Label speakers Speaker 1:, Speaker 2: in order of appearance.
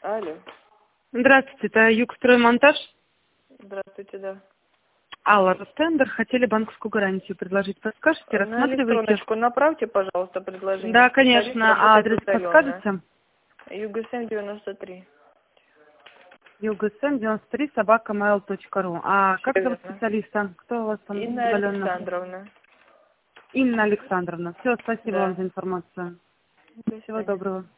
Speaker 1: Алло.
Speaker 2: Здравствуйте, это Югстроймонтаж.
Speaker 1: Здравствуйте, да.
Speaker 2: Алла, Ростендер. Хотели банковскую гарантию предложить. Подскажете,
Speaker 1: На
Speaker 2: рассматриваете?
Speaker 1: электроночку направьте, пожалуйста, предложение.
Speaker 2: Да,
Speaker 1: Тариф
Speaker 2: конечно. А
Speaker 1: работает
Speaker 2: адрес
Speaker 1: удаленно.
Speaker 2: подскажете?
Speaker 1: ЮГСМ 93.
Speaker 2: ЮГСМ 93 @mail.ru. А
Speaker 1: Всё
Speaker 2: как зовут
Speaker 1: верно.
Speaker 2: специалиста? Кто у вас там
Speaker 1: Инна
Speaker 2: удаленно?
Speaker 1: Александровна.
Speaker 2: Инна Александровна. Все, спасибо вам
Speaker 1: Да.
Speaker 2: за информацию.
Speaker 1: До
Speaker 2: Всего
Speaker 1: свидания.
Speaker 2: доброго.